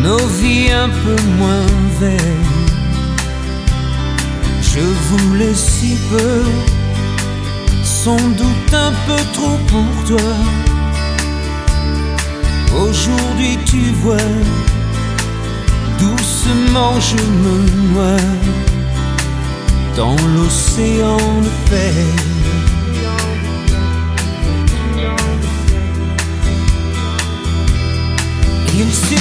nos vies un peu moins vaines. Je voulais si peu, sans doute un peu trop pour toi. Aujourd'hui tu vois, doucement je me noie dans l'océan de paix.